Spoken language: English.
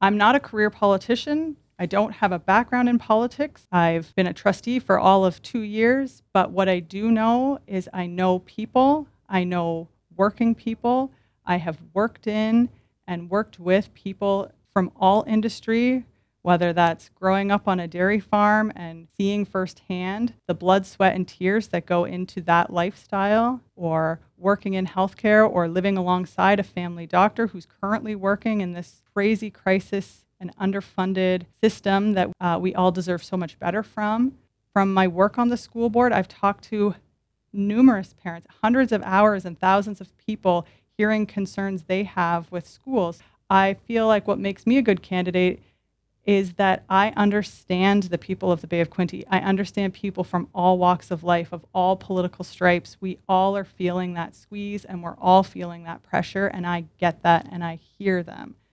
I'm not a career politician. I don't have a background in politics. I've been a trustee for all of 2 years, but what I do know is I know people, I know working people. I have worked in and worked with people from all industry, whether that's growing up on a dairy farm and seeing firsthand the blood, sweat, and tears that go into that lifestyle, or working in healthcare, or living alongside a family doctor who's currently working in this crazy crisis and underfunded system that we all deserve so much better from. From my work on the school board, I've talked to numerous parents, hundreds of hours and thousands of people hearing concerns they have with schools. I feel like what makes me a good candidate is that I understand the people of the Bay of Quinte. I understand people from all walks of life, of all political stripes. We all are feeling that squeeze and we're all feeling that pressure, and I get that and I hear them.